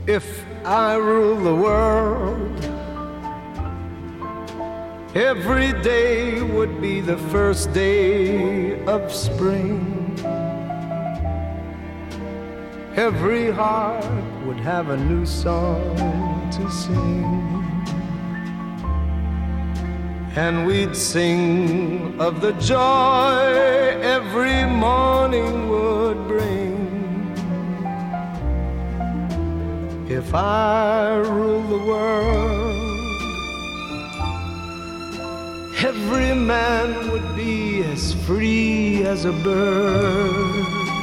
If I rule the world, every day would be the first day of spring. Every heart would have a new song to sing. And we'd sing of the joy every morning would bring. If I rule the world, every man would be as free as a bird.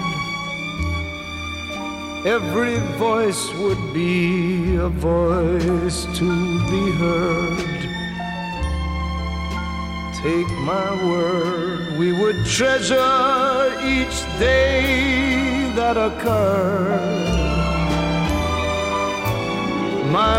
Every voice would be a voice to be heard. Take my word, we would treasure each day that occurred. My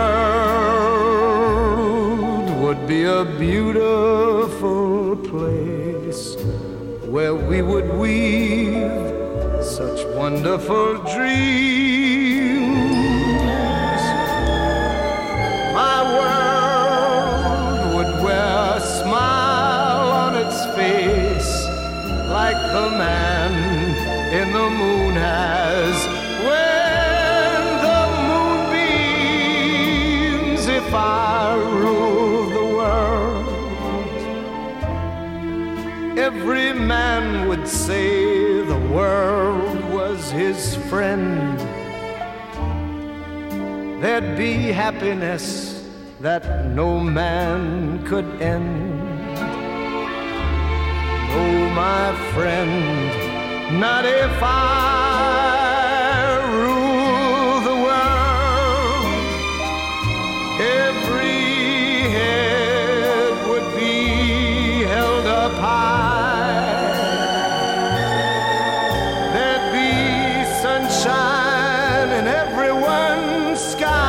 world would be a beautiful place where we would weave such wonderful dreams. My world would wear a smile on its face like the man in the moon has when the moonbeams. If I rule the world, every man would say the world was his friend. There'd be happiness that no man could end. No, my friend, not if I rule the world. Every head would be held up high. There'd be sunshine in everyone's sky.